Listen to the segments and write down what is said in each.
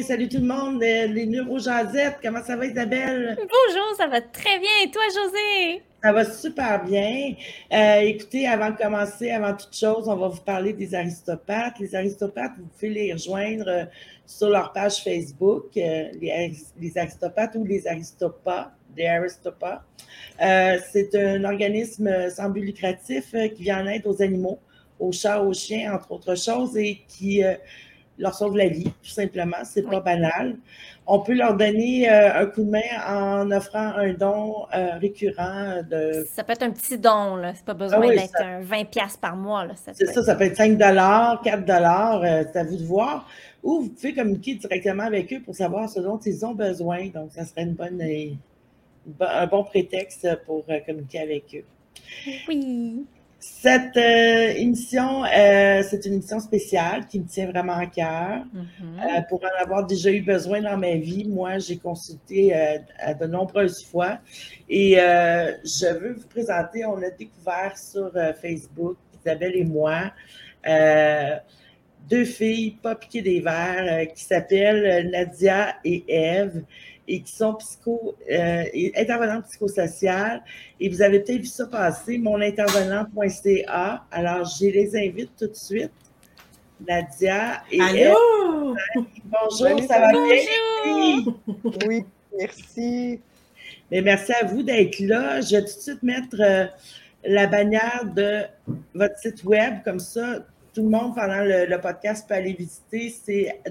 salut tout le monde, les neurojasettes, comment ça va Isabelle? Bonjour, ça va très bien. Et toi, José? Ça va super bien. Écoutez, avant de commencer, avant toute chose, on va vous parler des aristopathes. Les aristopathes, vous pouvez les rejoindre sur leur page Facebook, les aristopathes ou les aristopas, des aristopas. C'est un organisme sans but lucratif qui vient en aide aux animaux, aux chats, aux chiens, entre autres choses, et qui leur sauve la vie, tout simplement. C'est pas banal. On peut leur donner un coup de main en offrant un don récurrent de... Ça peut être un petit don, là. C'est pas besoin d'être un 20$ par mois, là. C'est ça, ça peut être 5 4 c'est à vous de voir. Ou vous pouvez communiquer directement avec eux pour savoir ce dont ils ont besoin. Donc, ça serait un bon prétexte pour communiquer avec eux. Oui. Cette émission, c'est une émission spéciale qui me tient vraiment à cœur. Pour en avoir déjà eu besoin dans ma vie, moi, j'ai consulté à de nombreuses fois et je veux vous présenter, on a découvert sur Facebook, Isabelle et moi, deux filles pas piquées des verres qui s'appellent Nadia et Ève et qui sont intervenantes psychosociales. Et vous avez peut-être vu ça passer, monintervenant.ca. Alors, je les invite tout de suite. Nadia et Ève. Bonjour, salut, ça va bien? Oui, merci. Mais merci à vous d'être là. Je vais tout de suite mettre la bannière de votre site web, comme ça, tout le monde pendant le podcast peut aller visiter. C'est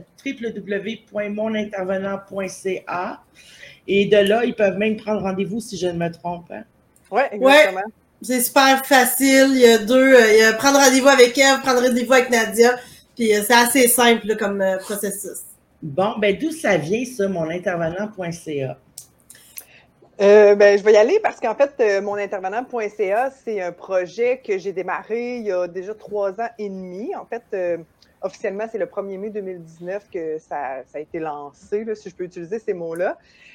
www.monintervenant.ca. Et de là, ils peuvent même prendre rendez-vous si je ne me trompe. Hein? Oui, exactement. Ouais, c'est super facile. Il y a prendre rendez-vous avec Ève, prendre rendez-vous avec Nadia. Puis c'est assez simple là, comme processus. Bon, ben d'où ça vient, ça, monintervenant.ca? Je vais y aller parce qu'en fait, monintervenant.ca, c'est un projet que j'ai démarré il y a déjà 3 ans et demi. En fait, officiellement, c'est le 1er mai 2019 que ça a été lancé, là, si je peux utiliser ces mots-là.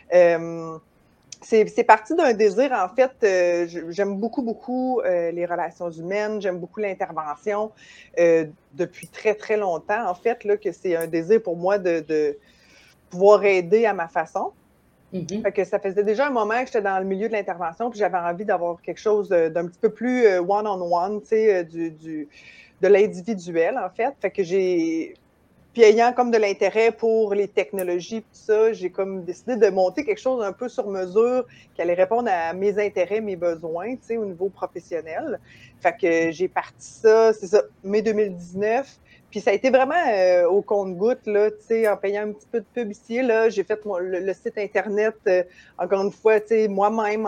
C'est parti d'un désir, en fait, j'aime beaucoup les relations humaines, j'aime beaucoup l'intervention depuis très, très longtemps, en fait, là, que c'est un désir pour moi de pouvoir aider à ma façon. Fait que ça faisait déjà un moment que j'étais dans le milieu de l'intervention, puis j'avais envie d'avoir quelque chose d'un petit peu plus one-on-one, tu sais, de l'individuel, en fait. Fait que puis ayant comme de l'intérêt pour les technologies, tout ça, j'ai comme décidé de monter quelque chose un peu sur mesure qui allait répondre à mes intérêts, mes besoins, tu sais, au niveau professionnel. Fait que j'ai parti ça, c'est ça, mai 2019. Puis ça a été vraiment au compte-gouttes, là, tu sais, en payant un petit peu de pub ici, là, j'ai fait le site Internet, encore une fois, tu sais, moi-même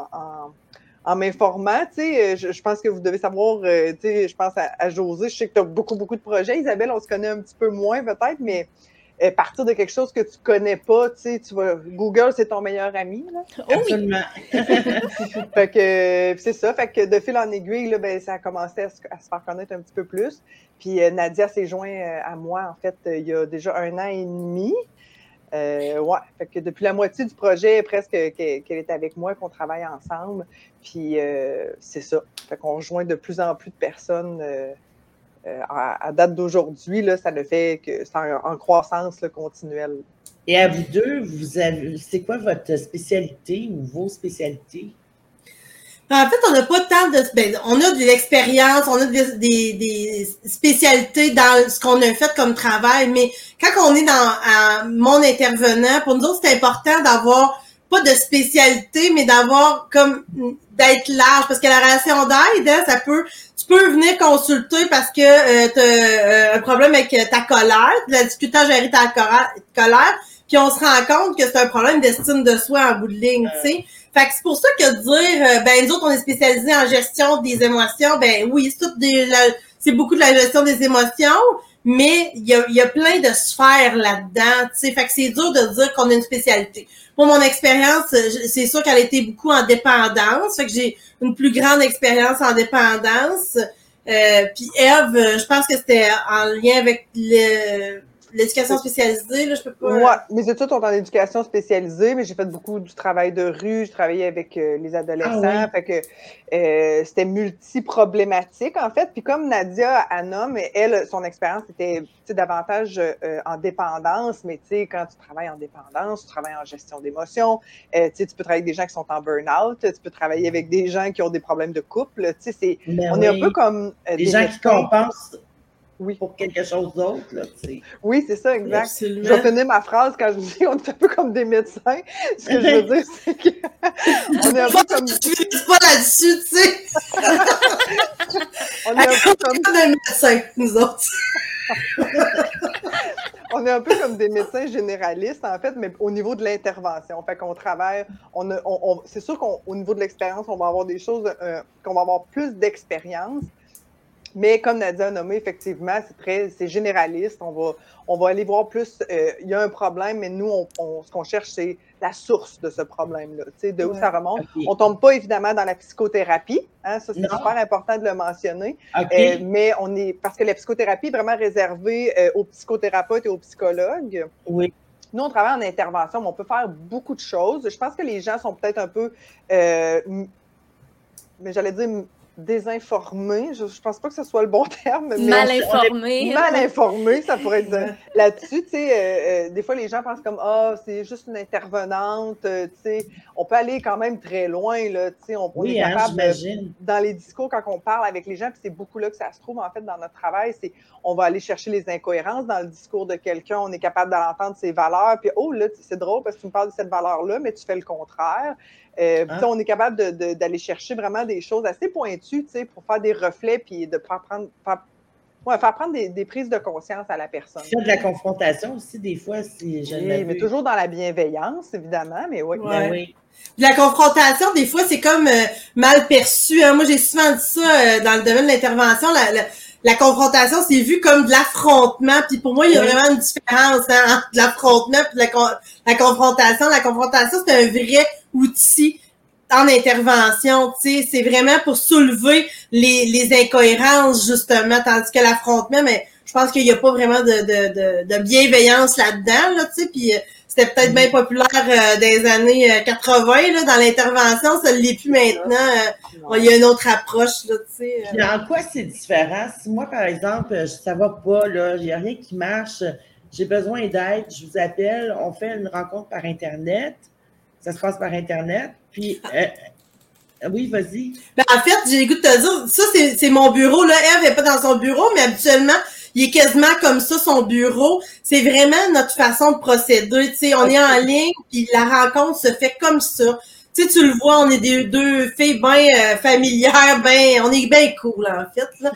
en m'informant, tu sais, je pense que vous devez savoir, tu sais, je pense à José, je sais que tu as beaucoup de projets. Isabelle, on se connaît un petit peu moins peut-être, mais partir de quelque chose que tu connais pas, tu sais, Google, c'est ton meilleur ami, là. Absolument. Fait que c'est ça, fait que de fil en aiguille, là, ben, ça a commencé à se faire connaître un petit peu plus. Puis Nadia s'est joint à moi, en fait, il y a déjà 1 an et demi. Ouais, fait que depuis la moitié du projet, presque qu'elle est avec moi, qu'on travaille ensemble. Puis c'est ça. Fait qu'on rejoint de plus en plus de personnes à date d'aujourd'hui. Là, ça ne fait que c'est en croissance là, continuelle. Et à vous deux, c'est quoi votre spécialité ou vos spécialités? En fait, on n'a pas tant on a de l'expérience, on a des spécialités dans ce qu'on a fait comme travail, mais quand on est dans mon intervenant, pour nous autres, c'est important d'avoir pas de spécialité, mais d'avoir comme d'être large, parce que la relation d'aide, hein, tu peux venir consulter parce que tu as un problème avec ta colère, de la difficulté à gérer ta colère, puis on se rend compte que c'est un problème d'estime de soi en bout de ligne, tu sais. Fait que c'est pour ça que dire, nous autres, on est spécialisés en gestion des émotions, ben oui, c'est beaucoup de la gestion des émotions, mais il y a plein de sphères là-dedans, tu sais. Fait que c'est dur de dire qu'on a une spécialité. Pour mon expérience, c'est sûr qu'elle a été beaucoup en dépendance, fait que j'ai une plus grande expérience en dépendance. Puis Ève, je pense que c'était en lien avec l'éducation spécialisée, là, je peux pas... Ouais, mes études sont en éducation spécialisée, mais j'ai fait beaucoup du travail de rue, je travaillais avec les adolescents, fait que c'était multi-problématique, en fait. Puis comme Nadia a nommé, elle, son expérience était davantage en dépendance, mais tu sais, quand tu travailles en dépendance, tu travailles en gestion d'émotions, tu peux travailler avec des gens qui sont en burn-out, tu peux travailler avec des gens qui ont des problèmes de couple, tu sais, on est un peu comme des gens qui compensent oui. pour quelque chose d'autre, là, tu sais. Oui, c'est ça, exact. Absolument. Je vais finir ma phrase quand je dis on est un peu comme des médecins. Ce que je veux dire, c'est que on est un peu comme... Je ne pas là-dessus, tu sais. On est un peu comme des médecins, nous autres. On est un peu comme des médecins généralistes, en fait, mais au niveau de l'intervention. Fait qu'on travaille, c'est sûr qu'au niveau de l'expérience, on va avoir des choses, qu'on va avoir plus d'expérience. Mais comme Nadia a nommé, effectivement, c'est généraliste. On va aller voir plus, il y a un problème, mais nous, ce qu'on cherche, c'est la source de ce problème-là, tu sais, de où ça remonte. Okay. On tombe pas évidemment dans la psychothérapie, hein, ça c'est super important de le mentionner, mais parce que la psychothérapie est vraiment réservée aux psychothérapeutes et aux psychologues. Oui. Nous, on travaille en intervention, mais on peut faire beaucoup de choses. Je pense que les gens sont peut-être un peu, mais j'allais dire désinformés, je pense pas que ce soit le bon terme. Mais mal informés. Mal informés, ça pourrait être là-dessus. Tu sais, des fois, les gens pensent comme « Ah, c'est juste une intervenante. » Tu sais, on peut aller quand même très loin. Là, tu sais, on est capable, dans les discours, quand on parle avec les gens, puis c'est beaucoup là que ça se trouve, en fait, dans notre travail, c'est on va aller chercher les incohérences dans le discours de quelqu'un, on est capable d'entendre ses valeurs, puis « Oh, là, c'est drôle parce que tu me parles de cette valeur-là, mais tu fais le contraire. » On est capable d'aller chercher vraiment des choses assez pointues pour faire des reflets puis de faire prendre des prises de conscience à la personne. Faire de la confrontation aussi, des fois, mais toujours dans la bienveillance, évidemment, mais oui. Ouais. Oui. La confrontation, des fois, c'est comme mal perçu. Hein. Moi, j'ai souvent dit ça dans le domaine de l'intervention. La confrontation, c'est vu comme de l'affrontement. Puis pour moi, il y a vraiment une différence entre l'affrontement et la confrontation. La confrontation, c'est un vrai outil en intervention. Tu sais, c'est vraiment pour soulever les incohérences, justement. Tandis que l'affrontement, mais je pense qu'il n'y a pas vraiment de bienveillance là-dedans. Là, tu sais, puis c'était peut-être bien populaire dans les années 80 là, dans l'intervention. Ça ne l'est plus maintenant. Il y a une autre approche, là, tu sais. Puis en quoi c'est différent? Si moi, par exemple, ça va pas, là, il n'y a rien qui marche, j'ai besoin d'aide, je vous appelle, on fait une rencontre par Internet, ça se passe par Internet, puis... oui, vas-y. Ben, en fait, j'ai le goût de te dire, ça, c'est mon bureau, là. Ève n'est pas dans son bureau, mais habituellement, il est quasiment comme ça, son bureau. C'est vraiment notre façon de procéder, tu sais. On est en ligne, puis la rencontre se fait comme ça. Tu sais, tu le vois, on est des deux filles bien familières, on est bien cool, en fait, là.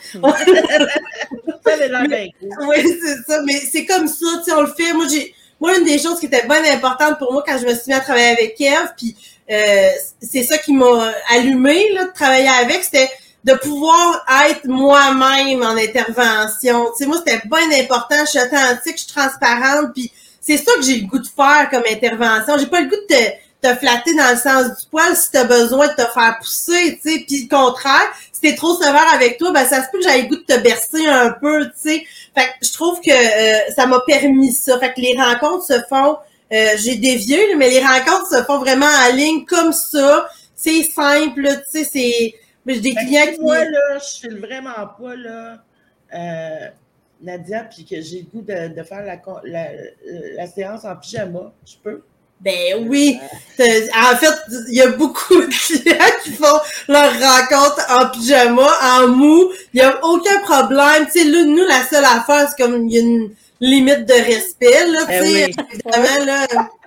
Ça avait l'air bien cool. Oui, c'est ça, mais c'est comme ça, tu sais, on le fait. Moi, une des choses qui était bien importante pour moi quand je me suis mis à travailler avec Ève, puis c'est ça qui m'a allumé là, de travailler avec, c'était de pouvoir être moi-même en intervention. Tu sais, moi, c'était bien important, je suis authentique, je suis transparente, puis c'est ça que j'ai le goût de faire comme intervention. J'ai pas le goût de te flatter dans le sens du poil si t'as besoin de te faire pousser, tu sais, puis le contraire, si t'es trop sévère avec toi, ben ça se peut que j'aille le goût de te bercer un peu, tu sais. Fait que je trouve que ça m'a permis ça. Fait que les rencontres se font, j'ai dévié, mais les rencontres se font vraiment en ligne comme ça. C'est simple, tu sais, c'est... J'ai des clients qui... Moi, là, je fais vraiment pas, là, Nadia, puis que j'ai le goût de faire la séance en pyjama, je peux? Ben oui. En fait, il y a beaucoup de clients qui font leur rencontre en pyjama, en mou. Il y a aucun problème. Tu sais, là, nous, la seule affaire, c'est comme il y a une limite de respect, là, tu sais. Oui. Évidemment, là.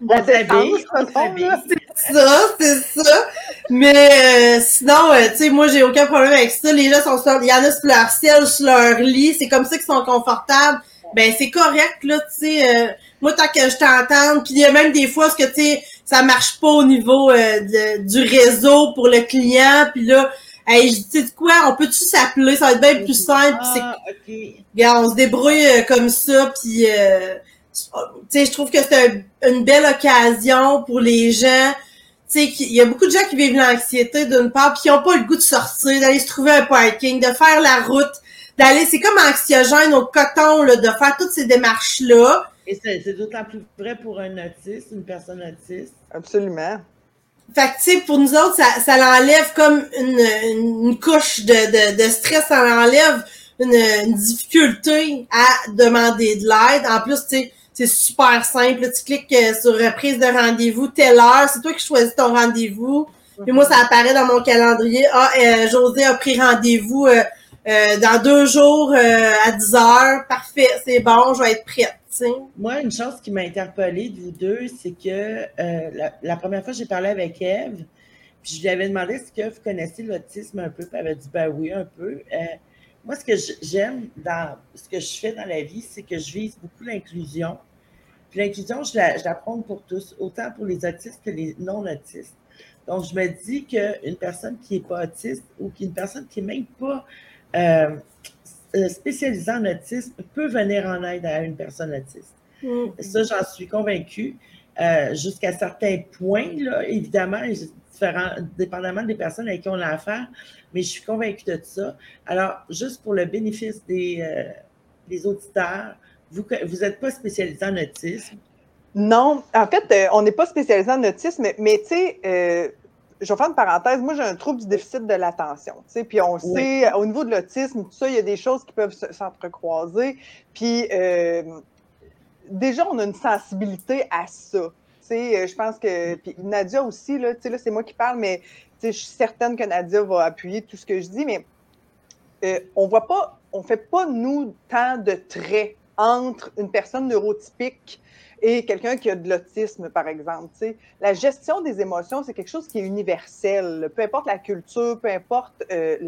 C'est ça. Mais sinon, tu sais, moi, j'ai aucun problème avec ça. Les gens il y en a sur leur ciel, sur leur lit. C'est comme ça qu'ils sont confortables. Ben, c'est correct, là, tu sais. Moi, tant que je t'entende, puis il y a même des fois ce que, tu sais, ça marche pas au niveau du réseau pour le client, puis là, hey, je dis, tu sais quoi, on peut-tu s'appeler, ça va être bien plus simple, puis regarde, on se débrouille comme ça, puis tu sais, je trouve que c'est une belle occasion pour les gens. Tu sais, il y a beaucoup de gens qui vivent l'anxiété d'une part, puis qui n'ont pas le goût de sortir, d'aller se trouver un parking, de faire la route, d'aller, c'est comme anxiogène au coton, là, de faire toutes ces démarches-là. Et c'est d'autant plus vrai pour un autiste, une personne autiste. Absolument. Fait que, tu sais, pour nous autres, ça l'enlève comme une couche de stress, ça l'enlève une difficulté à demander de l'aide. En plus, tu sais, c'est super simple. Là, tu cliques sur prise de rendez-vous, telle heure. C'est toi qui choisis ton rendez-vous. Puis moi, ça apparaît dans mon calendrier. José a pris rendez-vous dans 2 jours à 10 heures. Parfait, c'est bon, je vais être prête. T'sais. Moi, une chose qui m'a interpellée de vous deux, c'est que la première fois que j'ai parlé avec Ève, puis je lui avais demandé est-ce que vous connaissez l'autisme un peu, puis elle avait dit ben oui, un peu. Moi, ce que j'aime dans ce que je fais dans la vie, c'est que je vise beaucoup l'inclusion. Puis l'inclusion, je la prône pour tous, autant pour les autistes que les non-autistes. Donc, je me dis qu'une personne qui n'est pas autiste ou qu'une personne qui n'est même pas spécialisée en autisme peut venir en aide à une personne autiste. Ça, j'en suis convaincue. Jusqu'à certains points, là, évidemment, dépendamment des personnes avec qui on a affaire, mais je suis convaincue de ça. Alors, juste pour le bénéfice des auditeurs, vous n'êtes pas spécialisé en autisme? Non, en fait, on n'est pas spécialisé en autisme, mais tu sais, je vais faire une parenthèse, moi j'ai un trouble du déficit de l'attention, tu sais, puis on sait, au niveau de l'autisme, tout ça, il y a des choses qui peuvent s'entrecroiser, puis déjà, on a une sensibilité à ça, tu sais, je pense que, puis Nadia aussi, là, tu sais, là, c'est moi qui parle, mais tu sais, je suis certaine que Nadia va appuyer tout ce que je dis, mais on fait pas, nous, tant de traits entre une personne neurotypique et quelqu'un qui a de l'autisme, par exemple. T'sais. La gestion des émotions, c'est quelque chose qui est universel. Peu importe la culture, peu importe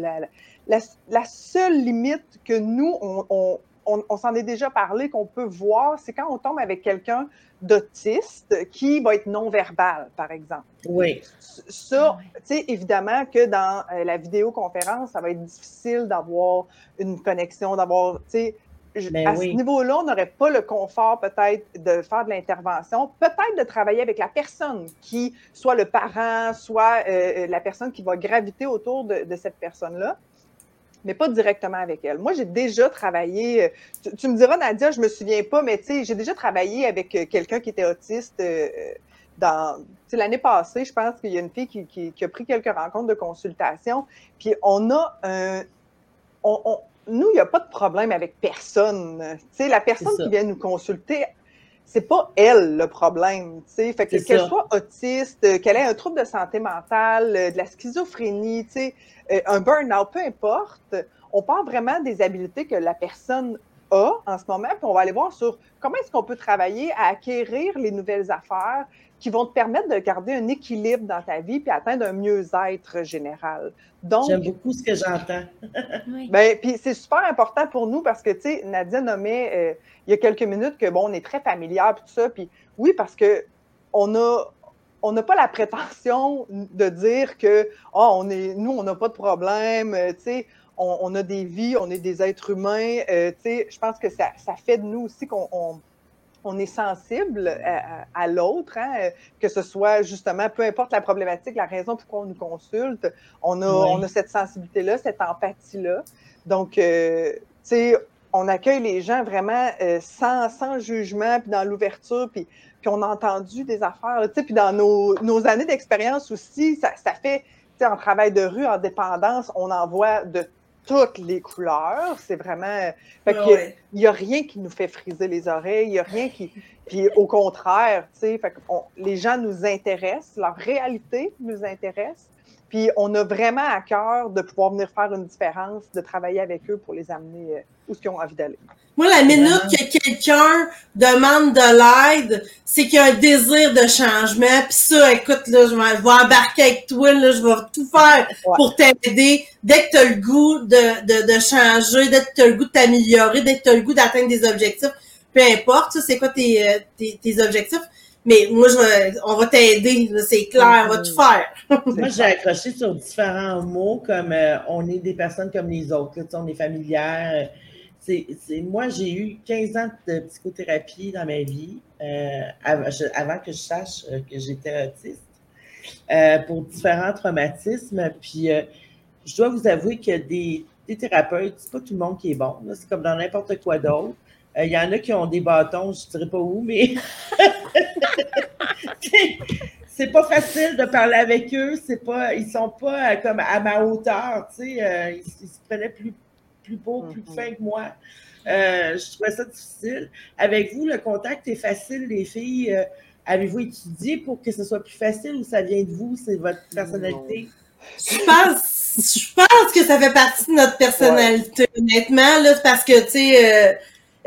la seule limite que nous, on s'en est déjà parlé, qu'on peut voir, c'est quand on tombe avec quelqu'un d'autiste qui va être non-verbal, par exemple. Oui. Ça, tu sais, évidemment que dans la vidéoconférence, ça va être difficile d'avoir une connexion, d'avoir, tu sais, à ce niveau-là, on n'aurait pas le confort peut-être de faire de l'intervention, peut-être de travailler avec la personne qui, soit le parent, soit la personne qui va graviter autour de cette personne-là, mais pas directement avec elle. Moi, j'ai déjà travaillé, tu me diras, Nadia, je me souviens pas, mais tu sais, j'ai déjà travaillé avec quelqu'un qui était autiste l'année passée, je pense qu'il y a une fille qui a pris quelques rencontres de consultation, puis on a nous, il n'y a pas de problème avec personne. T'sais, la personne qui vient nous consulter, c'est pas elle le problème. T'sais. Fait que qu'elle soit autiste, qu'elle ait un trouble de santé mentale, de la schizophrénie, un burn-out, peu importe, on parle vraiment des habiletés que la personne a en ce moment, puis on va aller voir sur comment est-ce qu'on peut travailler à acquérir les nouvelles affaires qui vont te permettre de garder un équilibre dans ta vie puis atteindre un mieux-être général. Donc, j'aime beaucoup ce que j'entends. Ben, puis c'est super important pour nous parce que, tu sais, Nadia nommait il y a quelques minutes que, bon, on est très familial puis tout ça. Puis oui, parce que on n'a pas la prétention de dire que, nous, on n'a pas de problème, tu sais, on a des vies, on est des êtres humains. Tu sais, je pense que ça fait de nous aussi qu'on est sensible à l'autre, hein, que ce soit justement, peu importe la problématique, la raison pourquoi on nous consulte, on a cette sensibilité-là, cette empathie-là. Donc, tu sais, on accueille les gens vraiment sans jugement, puis dans l'ouverture, puis on a entendu des affaires, tu sais, puis dans nos années d'expérience aussi, ça fait, tu sais, en travail de rue, en dépendance, on en voit de toutes les couleurs, c'est vraiment... Fait qu'il y a rien qui nous fait friser les oreilles, il n'y a rien qui... Puis au contraire, tu sais, fait que les gens nous intéressent, leur réalité nous intéresse, puis on a vraiment à cœur de pouvoir venir faire une différence, de travailler avec eux pour les amener où ils ont envie d'aller. Moi, la minute que quelqu'un demande de l'aide, c'est qu'il y a un désir de changement. Puis ça, écoute, là, je vais embarquer avec toi, là, je vais tout faire pour t'aider. Dès que tu as le goût de changer, dès que tu as le goût de t'améliorer, dès que tu as le goût d'atteindre des objectifs, peu importe, ça, c'est quoi tes objectifs. Mais moi, on va t'aider, c'est clair, on va tout faire. Moi, j'ai accroché sur différents mots comme on est des personnes comme les autres, là, on est familières. Moi, j'ai eu 15 ans de psychothérapie dans ma vie avant que je sache que j'étais autiste pour différents traumatismes. Puis, je dois vous avouer que des thérapeutes, c'est pas tout le monde qui est bon. Là. C'est comme dans n'importe quoi d'autre. Il y en a qui ont des bâtons, je ne dirais pas où, mais c'est pas facile de parler avec eux. Ils sont pas comme à ma hauteur. Ils se prenaient plus beau, plus fin que moi. Je trouvais ça difficile. Avec vous, le contact est facile, les filles. Avez-vous étudié pour que ce soit plus facile ou ça vient de vous? C'est votre personnalité? Je pense que ça fait partie de notre personnalité, honnêtement, là, parce que, tu sais,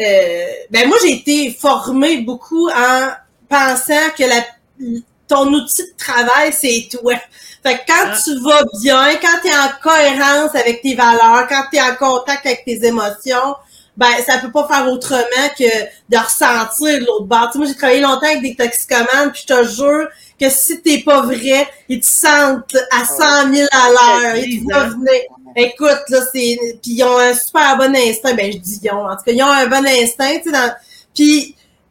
moi, j'ai été formée beaucoup en pensant que ton outil de travail, c'est toi. Fait que quand tu vas bien, quand tu es en cohérence avec tes valeurs, quand tu es en contact avec tes émotions, ça peut pas faire autrement que de ressentir l'autre bord. Tu sais, moi, j'ai travaillé longtemps avec des toxicomanes, puis je te jure que si t'es pas vrai, ils te sentent à 100 000 à l'heure. Ils te voient venir. Écoute, là, puis ils ont un super bon instinct. Je dis ils ont. En tout cas, ils ont un bon instinct, tu sais, puis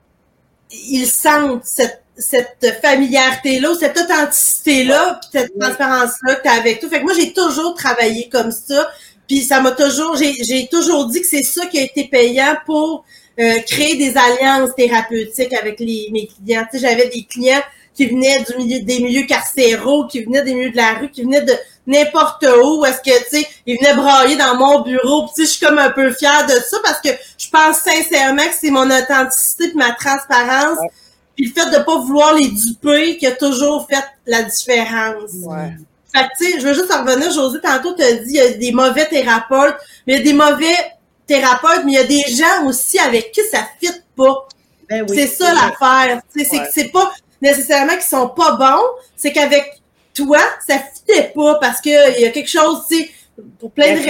ils sentent cette familiarité-là, cette authenticité-là, puis cette transparence-là que t'as avec toi. Fait que moi, j'ai toujours travaillé comme ça. Puis ça m'a j'ai toujours dit que c'est ça qui a été payant pour créer des alliances thérapeutiques avec mes clients. Tu sais, j'avais des clients qui venaient des milieux carcéraux, qui venaient des milieux de la rue, qui venaient de n'importe où. Est-ce que, tu sais, ils venaient brailler dans mon bureau. Puis, tu sais, je suis comme un peu fière de ça parce que je pense sincèrement que c'est mon authenticité puis ma transparence. Ouais. Puis le fait de pas vouloir les duper qui a toujours fait la différence. Ouais. Fait que, tu sais, je veux juste en revenir, Josée, tantôt, tu as dit, il y a des mauvais thérapeutes, mais il y a des mauvais thérapeutes, mais il y a des gens aussi avec qui ça fit pas. Oui, c'est ça l'affaire. Tu sais, c'est que c'est pas nécessairement qu'ils sont pas bons, c'est qu'avec toi, ça fitait pas parce que il y a quelque chose, tu sais, pour plein de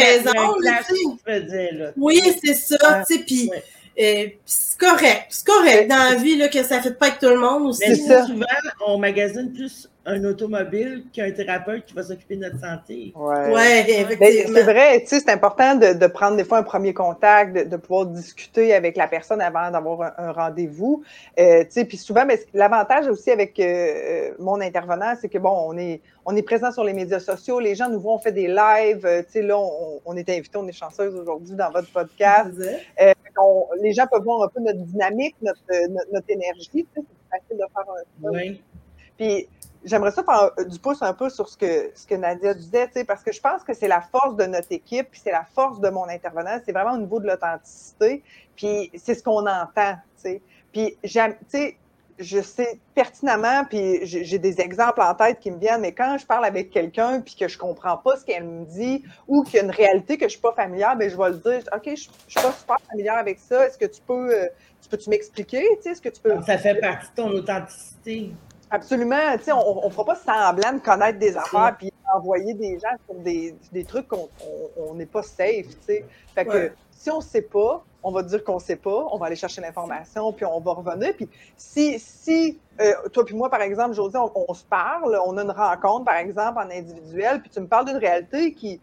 raisons. Oui, c'est ça, tu sais, puis c'est correct dans la vie là, que ça fait pas avec tout le monde aussi. Mais souvent, on magasine plus un automobile qu'un thérapeute qui va s'occuper de notre santé. Ouais, effectivement. C'est vrai, tu sais, c'est important de prendre des fois un premier contact, de pouvoir discuter avec la personne avant d'avoir un rendez-vous. Tu sais, puis souvent, mais l'avantage aussi avec mon intervenant, c'est que bon, on est présent sur les médias sociaux, les gens nous voient, on fait des lives, tu sais, là, on est invités, on est chanceuse aujourd'hui dans votre podcast. Les gens peuvent voir un peu notre dynamique, notre énergie, tu sais, c'est facile de faire un peu. Oui. Puis, j'aimerais ça faire du pouce un peu sur ce que Nadia disait, tu sais, parce que je pense que c'est la force de notre équipe, puis c'est la force de mon intervenant, c'est vraiment au niveau de l'authenticité, puis c'est ce qu'on entend, tu sais. Puis, tu sais, je sais pertinemment, puis j'ai des exemples en tête qui me viennent, mais quand je parle avec quelqu'un puis que je comprends pas ce qu'elle me dit ou qu'il y a une réalité que je suis pas familière, bien, je vais le dire, OK, je suis pas super familière avec ça, est-ce que tu peux-tu m'expliquer, tu sais, est-ce que tu peux... Ça fait partie de ton authenticité. Absolument, tu sais, on fera pas semblant de connaître des affaires puis envoyer des gens sur des trucs qu'on n'est pas safe, tu sais. Fait que si on sait pas, on va dire qu'on sait pas, on va aller chercher l'information puis on va revenir. Puis si toi puis moi, par exemple, Josée, on se parle, on a une rencontre, par exemple, en individuel, puis tu me parles d'une réalité qui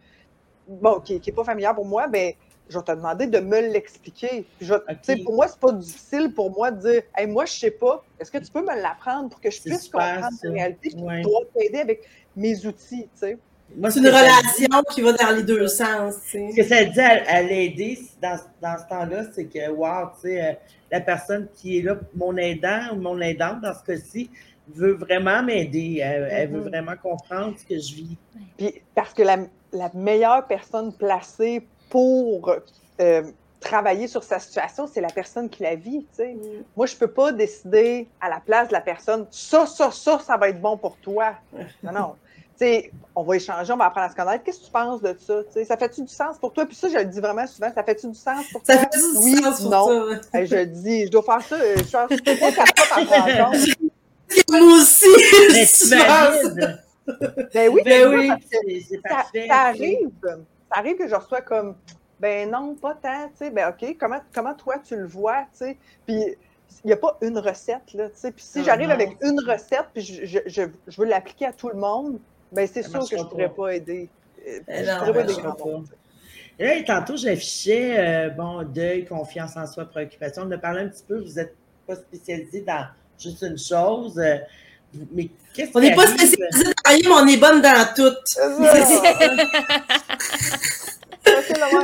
est pas familière pour moi, ben je vais te demander de me l'expliquer. Pour moi, c'est pas difficile pour moi de dire « Hey, moi, je sais pas. Est-ce que tu peux me l'apprendre pour que je puisse comprendre la réalité et pouvoir t'aider avec mes outils? » C'est une relation qui va dans les deux sens. T'sais. Ce que ça dit à l'aider dans ce temps-là, c'est que, wow, tu sais, la personne qui est là, mon aidant ou mon aidante, dans ce cas-ci, veut vraiment m'aider. Elle veut vraiment comprendre ce que je vis. Puis, parce que la meilleure personne placée pour travailler sur sa situation, c'est la personne qui la vit, tu sais. Moi, je peux pas décider à la place de la personne, ça va être bon pour toi. Non. Tu sais, on va échanger, on va apprendre à se connaître. Qu'est-ce que tu penses de ça? Tu sais, ça fait-tu du sens pour toi? Puis ça, je le dis vraiment souvent, ça fait-tu du sens pour toi? Ça fait du sens pour toi? Oui, je le dis, je dois faire ça, je fais pas 4 fois par rencontre. Moi aussi! Mais tu valides. Ben oui, c'est parfait. Ça arrive que je reçois comme, ben non, pas tant, tu sais, ben OK, comment toi tu le vois, tu sais, puis il n'y a pas une recette, là, tu sais, puis si j'arrive avec une recette, puis je veux l'appliquer à tout le monde, ben c'est sûr que je ne pourrais pas aider. Je pourrais pas aider grand monde. Et là, tantôt, j'affichais, deuil, confiance en soi, préoccupation. On a parlé un petit peu, vous n'êtes pas spécialisé dans juste une chose, mais qu'est-ce qui On n'est pas spécialisé dans rien, mais on est bonne dans tout. c'est le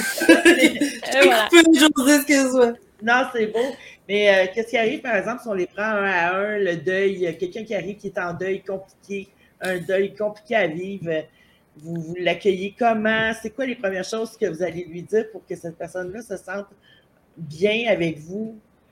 même. Voilà. Josée, excuse-moi. Non, c'est beau. Mais qu'est-ce qui arrive, par exemple, si on les prend un à un, le deuil, quelqu'un qui arrive qui est en deuil compliqué, un deuil compliqué à vivre, vous l'accueillez comment? C'est quoi les premières choses que vous allez lui dire pour que cette personne-là se sente bien avec vous?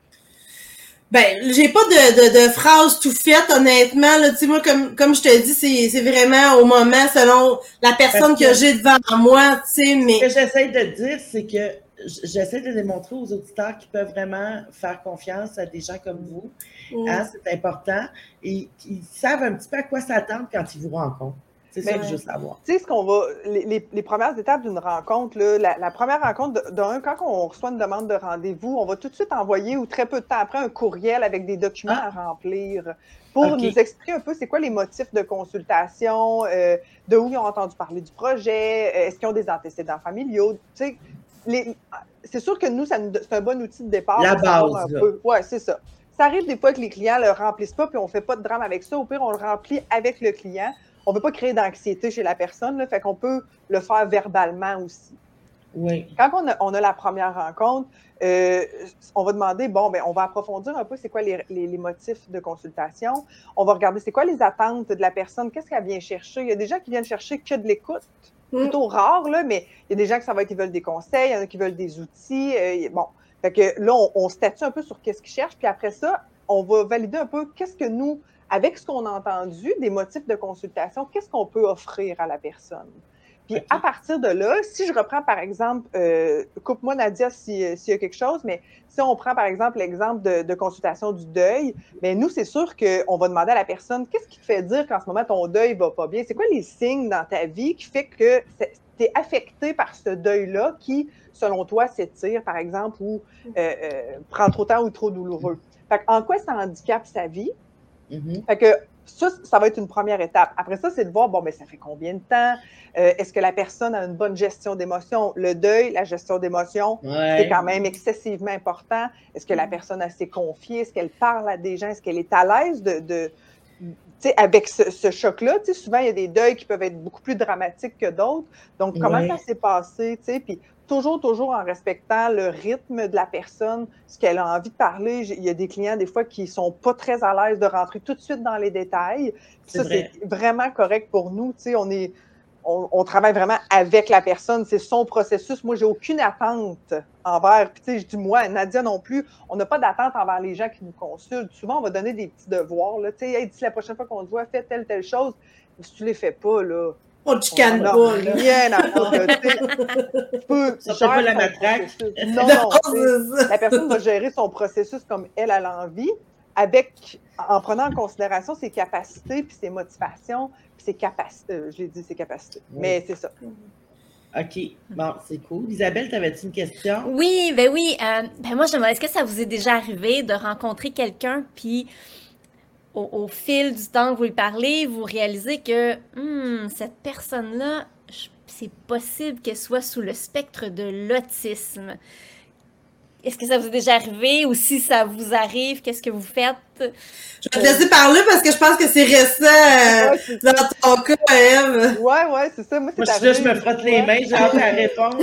Ben, j'ai pas de phrase tout faite, honnêtement. Là, tu sais, moi, comme je te dis, c'est vraiment au moment, selon la personne que j'ai devant moi, tu sais, mais... Ce que j'essaie de dire, c'est que j'essaie de démontrer aux auditeurs qu'ils peuvent vraiment faire confiance à des gens comme vous. Hein, c'est important. Et ils savent un petit peu à quoi s'attendre quand ils vous rencontrent. C'est ça que je veux savoir. Tu sais, les premières étapes d'une rencontre, là, la première rencontre, quand on reçoit une demande de rendez-vous, on va tout de suite envoyer, ou très peu de temps après, un courriel avec des documents à remplir pour nous expliquer un peu c'est quoi les motifs de consultation, de où ils ont entendu parler du projet, est-ce qu'ils ont des antécédents familiaux. Tu sais, c'est sûr que nous, c'est un bon outil de départ. La base. Oui, c'est ça. Ça arrive des fois que les clients ne le remplissent pas, puis on ne fait pas de drame avec ça. Au pire, on le remplit avec le client. On ne veut pas créer d'anxiété chez la personne, là, fait qu'on peut le faire verbalement aussi. Oui. Quand on a la première rencontre, on va demander, on va approfondir un peu c'est quoi les motifs de consultation. On va regarder c'est quoi les attentes de la personne, qu'est-ce qu'elle vient chercher. Il y a des gens qui viennent chercher que de l'écoute, plutôt rare, là, mais il y a des gens qui veulent des conseils, il y en a qui veulent des outils. Fait que là, on statue un peu sur qu'est-ce qu'ils cherchent, puis après ça, on va valider un peu qu'est-ce que nous, avec ce qu'on a entendu, des motifs de consultation, qu'est-ce qu'on peut offrir à la personne. Puis à partir de là, si je reprends par exemple, coupe-moi Nadia s'il y a quelque chose, mais si on prend par exemple l'exemple de consultation du deuil, bien nous, c'est sûr qu'on va demander à la personne, qu'est-ce qui te fait dire qu'en ce moment ton deuil va pas bien? C'est quoi les signes dans ta vie qui fait que tu es affecté par ce deuil-là qui, selon toi, s'étire par exemple ou prend trop de temps ou est trop douloureux? Fait en quoi ça handicape sa vie? Fait que ça va être une première étape. Après ça, c'est de voir, ça fait combien de temps? Est-ce que la personne a une bonne gestion d'émotions? Le deuil, la gestion d'émotions, c'est quand même excessivement important. Est-ce que la personne a assez confié? Est-ce qu'elle parle à des gens? Est-ce qu'elle est à l'aise avec ce choc-là? Souvent, il y a des deuils qui peuvent être beaucoup plus dramatiques que d'autres. Donc, comment ça s'est passé? Puis, toujours en respectant le rythme de la personne, ce qu'elle a envie de parler. Il y a des clients, des fois, qui ne sont pas très à l'aise de rentrer tout de suite dans les détails. Ça, c'est vraiment correct pour nous. On travaille vraiment avec la personne. C'est son processus. Moi, j'ai aucune attente envers... Puis, je dis moi, Nadia non plus, on n'a pas d'attente envers les gens qui nous consultent. Souvent, on va donner des petits devoirs. Là. Hey, d'ici la prochaine fois qu'on te voit, fais telle chose. Si tu ne les fais pas, là... On te chicane pas. Rien à faire. Ça fait pas la matraque. Non. La personne va gérer son processus comme elle a l'envie, en prenant en considération ses capacités, puis ses motivations, puis ses capacités. Je l'ai dit, ses capacités. Mais c'est ça. OK. Bon, c'est cool. Isabelle, t'avais-tu une question? Oui. Moi, je me demande, est-ce que ça vous est déjà arrivé de rencontrer quelqu'un, puis... Au fil du temps que vous lui parlez, vous réalisez que cette personne-là, c'est possible qu'elle soit sous le spectre de l'autisme. Est-ce que ça vous est déjà arrivé ou si ça vous arrive, qu'est-ce que vous faites? Je vais te laisser parler parce que je pense que c'est récent dans ton cas, Ève. Ouais, c'est ça. Moi, je me frotte les mains, j'ai hâte à répondre.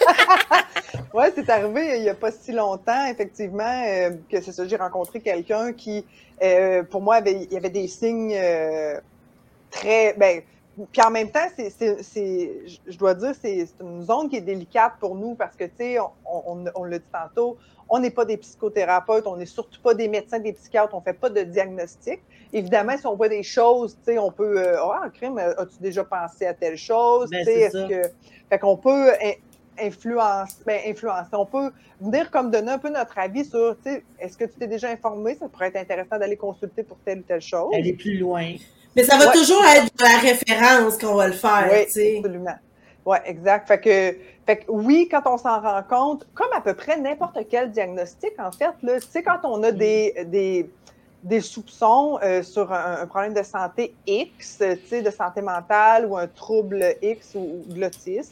Oui, c'est arrivé il n'y a pas si longtemps, effectivement, que c'est ça, j'ai rencontré quelqu'un qui, pour moi, il y avait des signes très... puis en même temps, je dois dire, c'est une zone qui est délicate pour nous parce que, tu sais, on l'a dit tantôt, on n'est pas des psychothérapeutes, on n'est surtout pas des médecins, des psychiatres, on ne fait pas de diagnostic. Évidemment, si on voit des choses, tu sais, on peut... crime, as-tu déjà pensé à telle chose? Fait qu'on peut... influencer. On peut venir comme donner un peu notre avis sur, tu sais, est-ce que tu t'es déjà informé? Ça pourrait être intéressant d'aller consulter pour telle ou telle chose. Aller plus loin. Mais ça va toujours être de la référence qu'on va le faire, oui, tu sais. Absolument. Oui, exact. Fait que oui, quand on s'en rend compte, comme à peu près n'importe quel diagnostic, en fait, là, tu sais, quand on a des soupçons sur un problème de santé X, tu sais, de santé mentale ou un trouble X ou de l'autisme,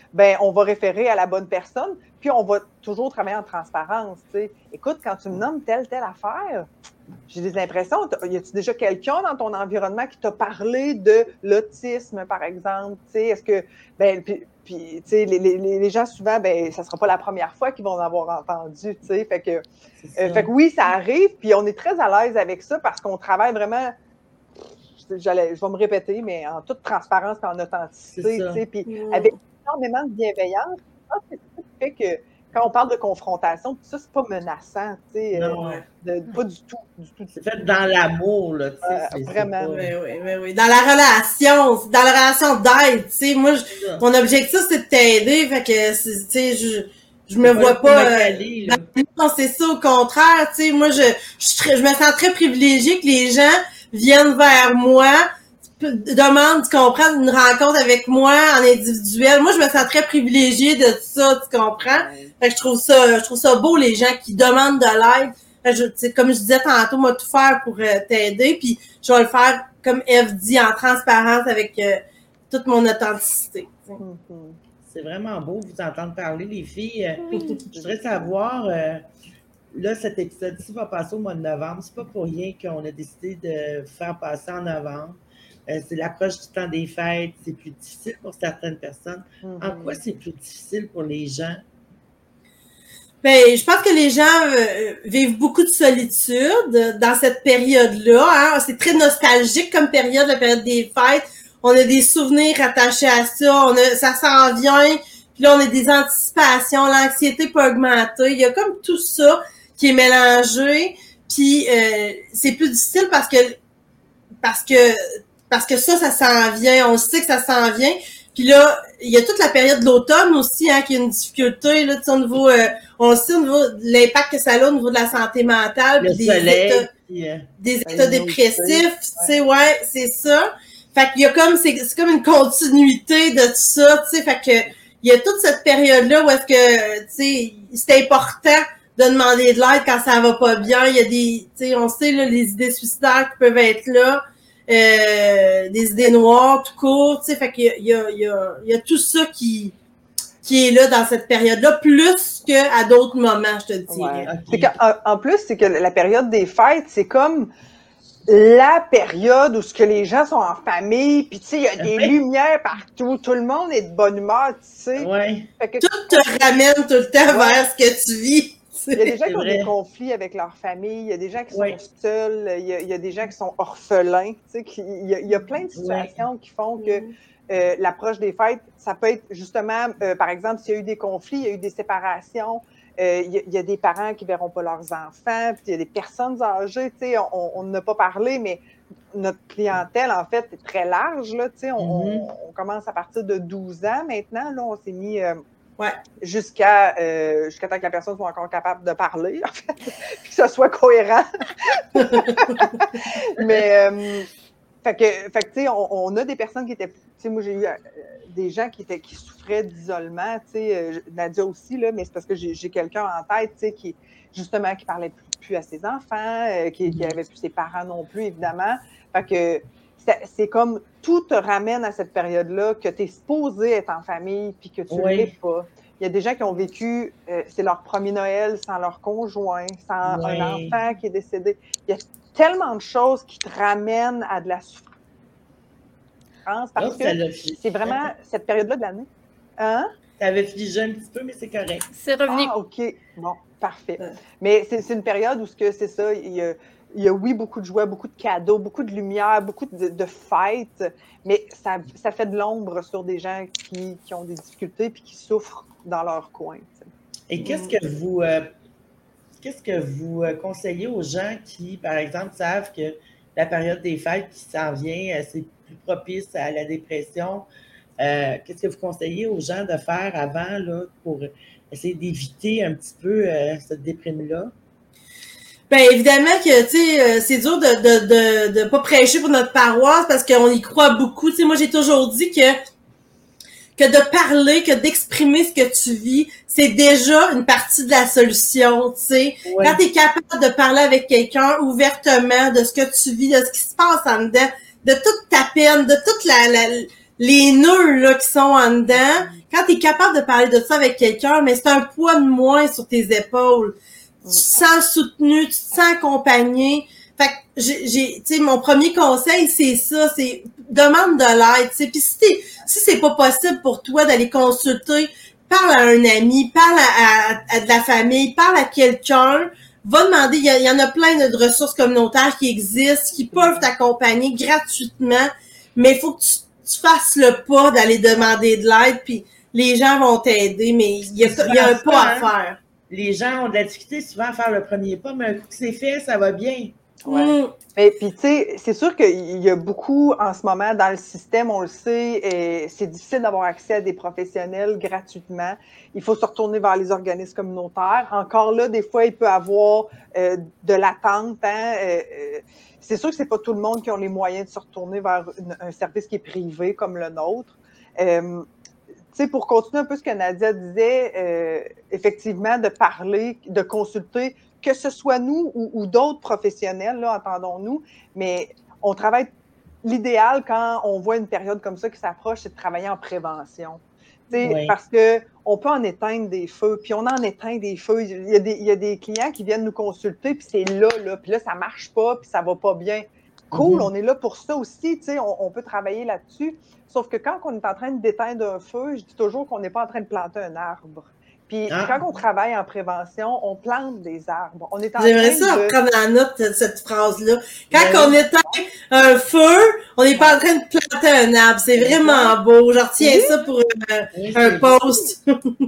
ben on va référer à la bonne personne, puis on va toujours travailler en transparence. T'sais. Écoute, quand tu me nommes telle affaire, j'ai des impressions, y a-tu déjà quelqu'un dans ton environnement qui t'a parlé de l'autisme, par exemple? T'sais, est-ce que, ben, puis tu sais, les gens, souvent, ben, ça sera pas la première fois qu'ils vont en avoir entendu, tu sais. Fait que oui, ça arrive, puis on est très à l'aise avec ça parce qu'on travaille vraiment, je vais me répéter, mais en toute transparence et en authenticité, tu sais, puis avec énormément de bienveillance. Je pense que c'est ça qui fait que quand on parle de confrontation, tout ça, c'est pas menaçant, tu sais, pas du tout. C'est fait dans l'amour, là, tu sais. Vraiment. Oui. Dans la relation d'aide, tu sais, moi, mon objectif, c'est de t'aider, fait que, tu sais, je me vois pas... non, c'est ça, au contraire, tu sais, moi, je me sens très privilégiée que les gens viennent vers moi, demandent, tu comprends, une rencontre avec moi en individuel. Moi, je me sens très privilégiée de ça, tu comprends? Fait que je trouve ça beau, les gens qui demandent de l'aide. Comme je disais tantôt, moi, tout faire pour t'aider, puis je vais le faire, comme Eve dit, en transparence avec toute mon authenticité. C'est vraiment beau de vous entendre parler, les filles. Je voudrais savoir, là, cet épisode-ci va passer au mois de novembre. C'est pas pour rien qu'on a décidé de faire passer en novembre. C'est l'approche du temps des fêtes. C'est plus difficile pour certaines personnes. En quoi c'est plus difficile pour les gens? Ben, je pense que les gens vivent beaucoup de solitude dans cette période-là. Hein. C'est très nostalgique comme période, la période des fêtes. On a des souvenirs attachés à ça. Ça s'en vient. Puis là, on a des anticipations. L'anxiété peut augmenter. Il y a comme tout ça qui est mélangé. Puis c'est plus difficile parce que ça s'en vient. On sait que ça s'en vient. Puis là, il y a toute la période de l'automne aussi, hein, qui est une difficulté, là, au niveau, on sait au niveau de l'impact que ça a au niveau de la santé mentale, le puis soleil, des états dépressifs, tu sais, ouais, c'est ça. Fait qu'il y a comme, c'est comme une continuité de tout ça, tu sais, fait que, il y a toute cette période-là où est-ce que, tu sais, c'est important de demander de l'aide quand ça va pas bien. Il y a des, tu sais, on sait, là, les idées suicidaires qui peuvent être là. Des idées noires tout court, tu sais, fait qu'il y a tout ça qui est là dans cette période-là, plus qu'à d'autres moments, je te dirais. Ouais. En plus, c'est que la période des fêtes, c'est comme la période où ce que les gens sont en famille, puis tu sais, il y a des lumières partout, tout le monde est de bonne humeur, tu sais. Fait que tout te ramène tout le temps vers ce que tu vis. Il y a des gens qui ont des conflits avec leur famille, il y a des gens qui sont seuls, il y a des gens qui sont orphelins. Tu sais, il y a plein de situations qui font que l'approche des fêtes, ça peut être justement, par exemple, s'il y a eu des conflits, il y a eu des séparations, il y a des parents qui ne verront pas leurs enfants, puis il y a des personnes âgées, tu sais, on n'a pas parlé, mais notre clientèle, en fait, est très large, là, tu sais, on commence à partir de 12 ans maintenant, là, on s'est mis... jusqu'à temps que la personne soit encore capable de parler, en fait, que ce soit cohérent. Mais, fait que tu sais, on a des personnes qui étaient, tu sais, moi, j'ai eu des gens qui souffraient d'isolement, tu sais, Nadia aussi, là, mais c'est parce que j'ai quelqu'un en tête, tu sais, qui, justement, qui parlait plus à ses enfants, qui avait plus ses parents non plus, évidemment. Fait que, c'est comme tout te ramène à cette période-là que tu es supposé être en famille puis que tu ne l'es pas. Il y a des gens qui ont vécu, c'est leur premier Noël sans leur conjoint, sans un enfant qui est décédé. Il y a tellement de choses qui te ramènent à de la souffrance parce que c'est vraiment cette période-là de l'année. Hein? Ça avait figé un petit peu, mais c'est correct. C'est revenu. Ah, OK. Bon, parfait. Mais c'est une période où c'est ça, il y a, oui, beaucoup de joie, beaucoup de cadeaux, beaucoup de lumière, beaucoup de fêtes, mais ça fait de l'ombre sur des gens qui ont des difficultés et qui souffrent dans leur coin. T'sais. Et qu'est-ce que vous conseillez aux gens qui, par exemple, savent que la période des fêtes qui s'en vient, c'est plus propice à la dépression? Qu'est-ce que vous conseillez aux gens de faire avant là, pour essayer d'éviter un petit peu cette déprime-là? Ben évidemment que tu sais c'est dur de pas prêcher pour notre paroisse parce qu'on y croit beaucoup. Tu sais, moi j'ai toujours dit que de parler, que d'exprimer ce que tu vis, c'est déjà une partie de la solution, tu sais. Ouais. Quand tu es capable de parler avec quelqu'un ouvertement de ce que tu vis, de ce qui se passe en dedans, de toute ta peine, de toute les nœuds là qui sont en dedans, quand tu es capable de parler de ça avec quelqu'un, mais c'est un poids de moins sur tes épaules. Tu te sens soutenu, tu te sens accompagné. Fait que tu sais, mon premier conseil, c'est ça, c'est demande de l'aide, tu sais. Puis si c'est pas possible pour toi d'aller consulter, parle à un ami, parle à de la famille, parle à quelqu'un, va demander, il y en a plein de ressources communautaires qui existent, qui peuvent t'accompagner gratuitement, mais il faut que tu fasses le pas d'aller demander de l'aide, puis les gens vont t'aider, mais il y a un pas à faire. Les gens ont de la difficulté souvent à faire le premier pas, mais un coup que c'est fait, ça va bien. Ouais. Et puis, tu sais, c'est sûr qu'il y a beaucoup en ce moment dans le système, on le sait, et c'est difficile d'avoir accès à des professionnels gratuitement. Il faut se retourner vers les organismes communautaires. Encore là, des fois, il peut y avoir de l'attente. Hein, c'est sûr que c'est pas tout le monde qui a les moyens de se retourner vers un service qui est privé comme le nôtre. Tu sais, pour continuer un peu ce que Nadia disait, effectivement, de parler, de consulter, que ce soit nous ou d'autres professionnels, là, entendons-nous, mais on travaille, l'idéal quand on voit une période comme ça qui s'approche, c'est de travailler en prévention. Oui. Parce qu'on peut en éteindre des feux, puis on en éteint des feux. Il y a des clients qui viennent nous consulter, puis c'est là, puis là, ça marche pas, puis ça va pas bien. Cool, on est là pour ça aussi, on peut travailler là-dessus. Sauf que quand on est en train d'éteindre un feu, je dis toujours qu'on n'est pas en train de planter un arbre. Puis quand on travaille en prévention, on plante des arbres. On est en J'aimerais ça prendre en note cette phrase-là. Quand on éteint un feu, on n'est pas en train de planter un arbre. C'est vraiment beau. Je retiens ça pour un post.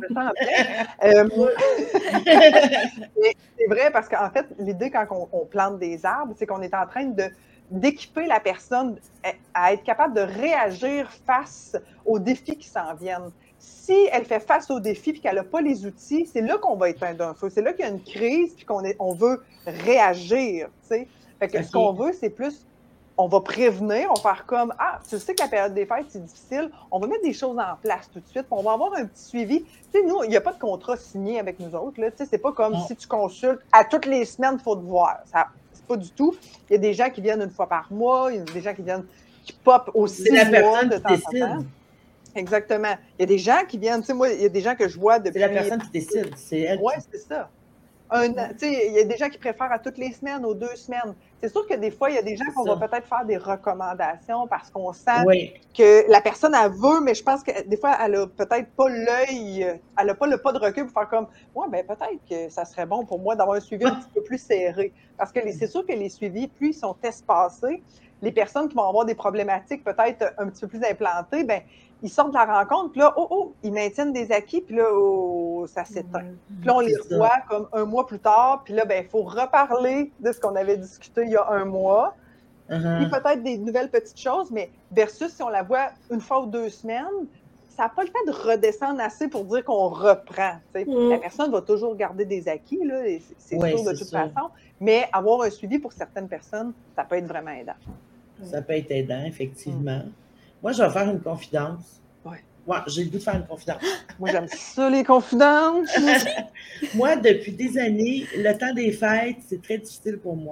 C'est vrai parce qu'en fait, l'idée quand on plante des arbres, c'est qu'on est en train d'équiper la personne à être capable de réagir face aux défis qui s'en viennent. Si elle fait face aux défis et qu'elle n'a pas les outils, c'est là qu'on va éteindre un feu. C'est là qu'il y a une crise et qu'on veut réagir. T'sais. Fait que ce qu'on veut, c'est plus, on va prévenir, on va faire comme, tu sais que la période des fêtes, c'est difficile, on va mettre des choses en place tout de suite, on va avoir un petit suivi. T'sais, nous, il n'y a pas de contrat signé avec nous autres. C'est pas comme si tu consultes, à toutes les semaines, il faut te voir. C'est pas du tout. Il y a des gens qui viennent une fois par mois, il y a des gens qui popent aussi c'est la personne de temps en temps. Exactement. Il y a des gens qui viennent, tu sais, moi, il y a des gens que je vois depuis... C'est la personne qui décide, c'est elle. Oui, c'est ça. Tu sais, il y a des gens qui préfèrent à toutes les semaines, aux 2 semaines. C'est sûr que des fois, il y a des gens qu'on va peut-être faire des recommandations parce qu'on sent que la personne, elle veut, mais je pense que des fois, elle a peut-être pas l'œil, elle n'a pas le pas de recul pour faire comme, ben peut-être que ça serait bon pour moi d'avoir un suivi un petit peu plus serré. Parce que c'est sûr que les suivis, plus ils sont espacés, les personnes qui vont avoir des problématiques peut-être un petit peu plus implantées, ben ils sortent de la rencontre, puis là, ils maintiennent des acquis, puis là, ça s'éteint. Puis là, on les revoit comme un mois plus tard, puis là, ben il faut reparler de ce qu'on avait discuté il y a un mois. Puis peut-être des nouvelles petites choses, mais versus si on la voit une fois ou 2 semaines, ça n'a pas le temps de redescendre assez pour dire qu'on reprend. La personne va toujours garder des acquis, là, c'est sûr de toute façon, mais avoir un suivi pour certaines personnes, ça peut être vraiment aidant. Ça peut être aidant, effectivement. Moi, je vais faire une confidence. Ouais, j'ai le goût de faire une confidence. Moi, j'aime ça, les confidences. Moi, depuis des années, le temps des fêtes, c'est très difficile pour moi.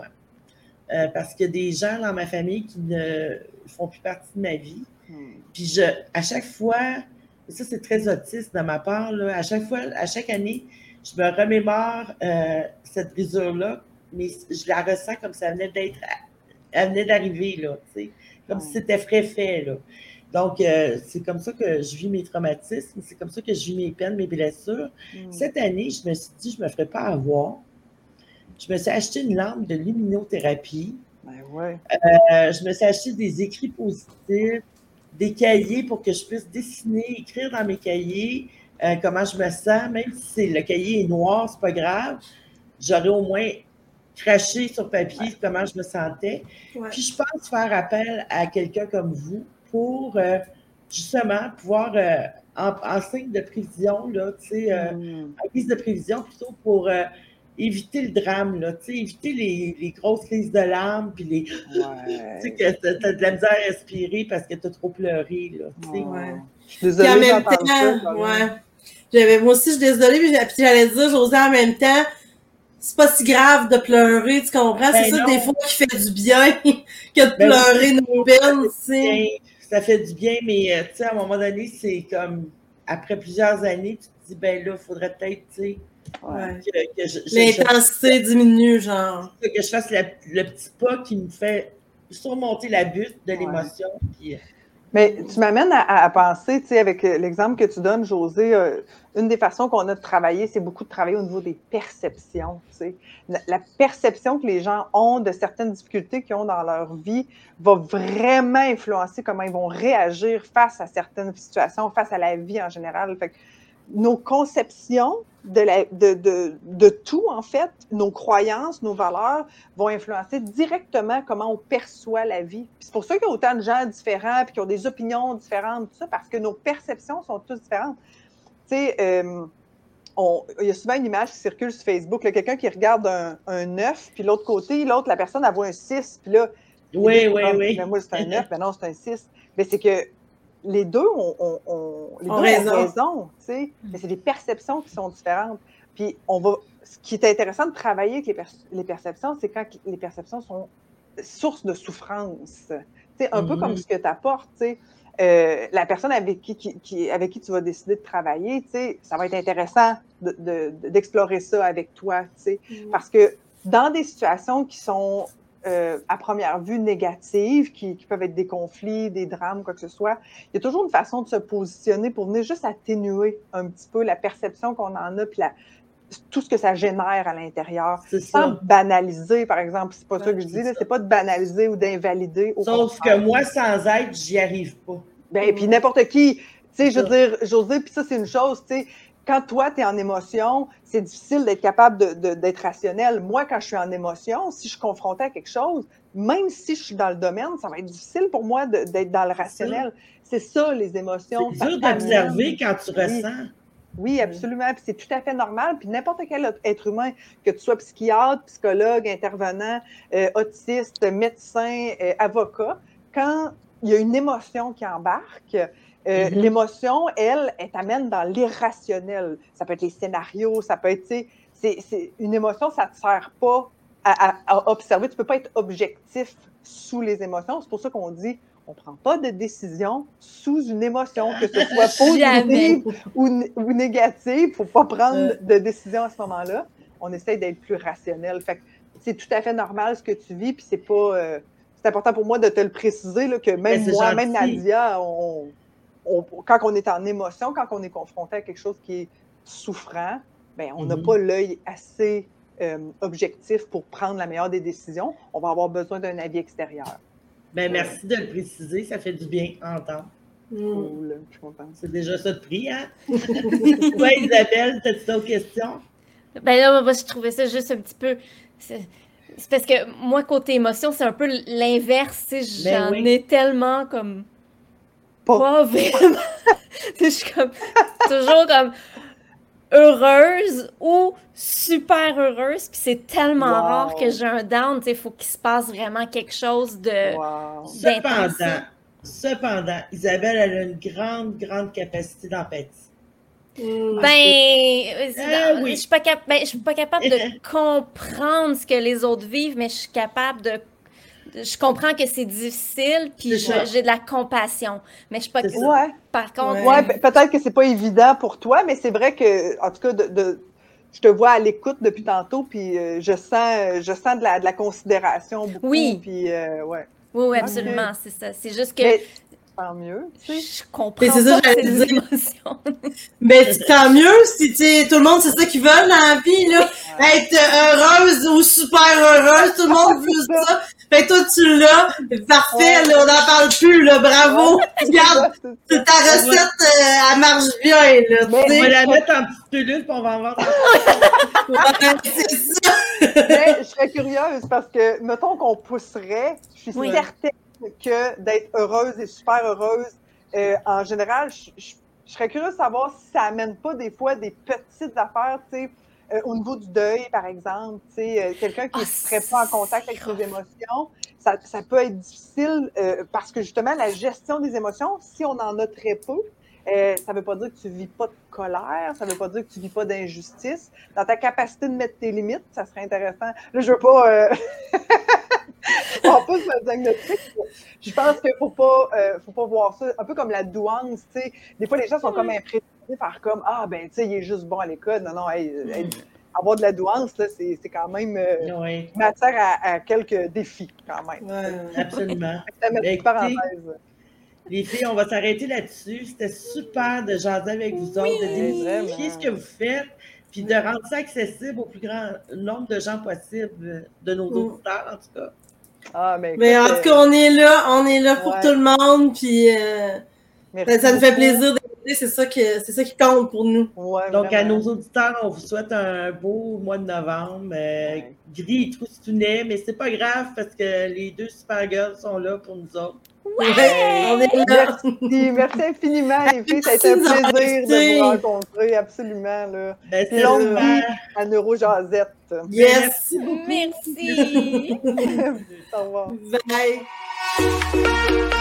Parce qu'il y a des gens dans ma famille qui ne font plus partie de ma vie. Puis à chaque fois, et ça c'est très autiste de ma part, là, à chaque année, je me remémore cette brisure-là, mais je la ressens comme ça elle venait d'arriver, là, tu sais, comme si c'était frais fait, là. Donc, c'est comme ça que je vis mes traumatismes, c'est comme ça que je vis mes peines, mes blessures. Cette année, je me suis dit, je ne me ferais pas avoir. Je me suis acheté une lampe de luminothérapie. Je me suis acheté des écrits positifs, des cahiers pour que je puisse dessiner, écrire dans mes cahiers comment je me sens. Même si le cahier est noir, c'est pas grave. J'aurais au moins craché sur papier comment je me sentais. Puis je pense faire appel à quelqu'un comme vous pour justement pouvoir, en signe de prévision, là, en guise de prévision, plutôt pour éviter le drame, là, éviter les grosses crises de larmes, puis les tu sais que tu as de la misère à respirer parce que tu as trop pleuré. Là, je suis désolée, en même temps, moi aussi, je suis désolée, puis j'allais dire, Josée, en même temps, c'est pas si grave de pleurer, tu comprends? C'est ça, des fois, qui fait du bien que de pleurer nos peines, tu sais. ça fait du bien, mais tu sais, à un moment donné, c'est comme, après plusieurs années, tu te dis, ben là, il faudrait peut-être, tu sais, Ouais. que L'intensité diminue, genre. que je fasse le petit pas qui me fait surmonter la butte de l'émotion. Puis, Mais tu m'amènes à penser, tu sais, avec l'exemple que tu donnes, Josée, une des façons qu'on a de travailler, c'est beaucoup de travailler au niveau des perceptions, tu sais. La perception que les gens ont de certaines difficultés qu'ils ont dans leur vie va vraiment influencer comment ils vont réagir face à certaines situations, face à la vie en général. Fait que nos conceptions de tout, en fait, nos croyances, nos valeurs vont influencer directement comment on perçoit la vie. Puis c'est pour ça qu'il y a autant de gens différents puis qui ont des opinions différentes, tout ça, parce que nos perceptions sont toutes différentes. Tu sais, il y a souvent une image qui circule sur Facebook, là, quelqu'un qui regarde un 9, puis l'autre côté, la personne, elle voit un 6, puis là, oui. Mais moi, c'est un 9, ben non, c'est un 6. Mais c'est que les deux ont raison, tu sais, mais c'est des perceptions qui sont différentes. Puis ce qui est intéressant de travailler avec les perceptions, c'est quand les perceptions sont source de souffrance. Tu sais, un peu comme ce que tu apportes, tu sais. La personne avec qui tu vas décider de travailler, tu sais, ça va être intéressant d'explorer ça avec toi, tu sais, parce que dans des situations qui sont à première vue négatives, qui peuvent être des conflits, des drames, quoi que ce soit, il y a toujours une façon de se positionner pour venir juste atténuer un petit peu la perception qu'on en a, puis tout ce que ça génère à l'intérieur. Sans banaliser, par exemple. C'est pas ça que je dis, c'est pas de banaliser ou d'invalider. Sauf que moi, sans aide, j'y arrive pas. Ben, puis n'importe qui, tu sais, je veux dire, Josée, puis ça, c'est une chose, tu sais, quand toi, tu es en émotion, c'est difficile d'être capable d'être rationnel. Moi, quand je suis en émotion, si je suis confrontée à quelque chose, même si je suis dans le domaine, ça va être difficile pour moi d'être dans le rationnel. C'est ça, les émotions. C'est dur d'observer quand tu ressens. Oui, absolument. Puis c'est tout à fait normal. Puis n'importe quel être humain, que tu sois psychiatre, psychologue, intervenant, autiste, médecin, avocat, quand il y a une émotion qui embarque, l'émotion, elle t'amène dans l'irrationnel. Ça peut être les scénarios, ça peut être, c'est une émotion, ça ne te sert pas à observer. Tu ne peux pas être objectif sous les émotions. C'est pour ça qu'on dit, on ne prend pas de décision sous une émotion, que ce soit positive ou négative. Il ne faut pas prendre de décision à ce moment-là. On essaie d'être plus rationnel. Fait que c'est tout à fait normal ce que tu vis, puis c'est pas... c'est important pour moi de te le préciser, là, que même moi, même Nadia, quand on est en émotion, quand on est confronté à quelque chose qui est souffrant, ben, on n'a pas l'œil assez objectif pour prendre la meilleure des décisions. On va avoir besoin d'un avis extérieur. Ben, merci de le préciser, ça fait du bien à entendre. Cool, je suis contente. C'est déjà ça de prix, hein? Toi, Isabelle, as-tu d'autres questions? Ben là, moi, je trouvais ça juste un petit peu... C'est parce que moi, côté émotion, c'est un peu l'inverse, tu sais, j'en ai tellement comme... Pas vraiment. Je suis comme toujours comme heureuse ou super heureuse, puis c'est tellement rare que j'ai un down, tu sais, il faut qu'il se passe vraiment quelque chose de Cependant, Isabelle, elle a une grande capacité d'empathie. Je suis pas capable de comprendre ce que les autres vivent, mais je suis capable de... Je comprends que c'est difficile, puis j'ai de la compassion. Mais je suis pas... Par contre... Ouais, peut-être que c'est pas évident pour toi, mais c'est vrai que, en tout cas, je te vois à l'écoute depuis tantôt, puis je sens de la considération beaucoup. Oui. Puis, Oui, absolument, c'est ça. C'est juste que... Tant mieux, tu sais. Je comprends pas ces émotions. Mais tant mieux si, tu sais, tout le monde, c'est ça qu'ils veulent dans la vie, là. Être heureuse ou super heureuse, tout le monde veut ça. Fait que toi, tu l'as. Parfait, là, on n'en parle plus, là. Bravo. Regarde, ta recette, elle marche bien, là. On va la mettre en petite pilule, puis on va en vendre. C'est ça. Mais je serais curieuse parce que, mettons qu'on pousserait, je suis certaine que d'être heureuse et super heureuse, en général, je serais curieuse de savoir si ça amène pas des fois des petites affaires, tu sais, au niveau du deuil, par exemple, tu sais, quelqu'un qui ne serait pas en contact avec ses émotions, ça peut être difficile parce que justement, la gestion des émotions, si on en a très peu, ça ne veut pas dire que tu ne vis pas de colère, ça ne veut pas dire que tu ne vis pas d'injustice. Dans ta capacité de mettre tes limites, ça serait intéressant. Là, je veux pas... prends pas ce diagnostic. Je pense qu'il faut pas voir ça un peu comme la douance, tu sais. Des fois, les gens sont comme impressionnés par comme, ah, ben, tu sais, il est juste bon à l'école. Non, avoir de la douance, là, c'est quand même matière à quelques défis, quand même. Ouais, absolument. Parenthèse. Les filles, on va s'arrêter là-dessus. C'était super de jaser avec vous autres, de démystifier ce que vous faites, puis de rendre ça accessible au plus grand nombre de gens possible, de nos auditeurs, en tout cas. Ah, mais en tout cas, on est là pour tout le monde, puis ça nous fait plaisir d'écouter, c'est ça qui compte pour nous. Ouais, donc, à nos auditeurs, on vous souhaite un beau mois de novembre, gris et troustounet, mais c'est pas grave parce que les deux Supergirls sont là pour nous autres. Ouais! On est là. Merci infiniment, les filles. Ça a été un plaisir de vous rencontrer, absolument. Là. Longue vie à Neurojazette. Yes! Merci! Au revoir. Bye!